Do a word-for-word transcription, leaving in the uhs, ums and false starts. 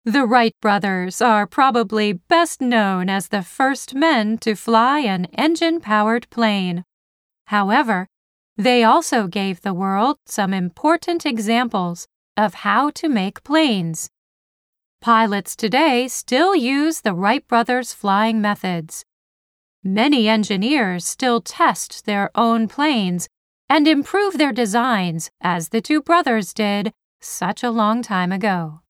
The Wright brothers are probably best known as the first men to fly an engine-powered plane. However, they also gave the world some important examples of how to make planes. Pilots today still use the Wright brothers' flying methods. Many engineers still test their own planes and improve their designs as the two brothers did such a long time ago.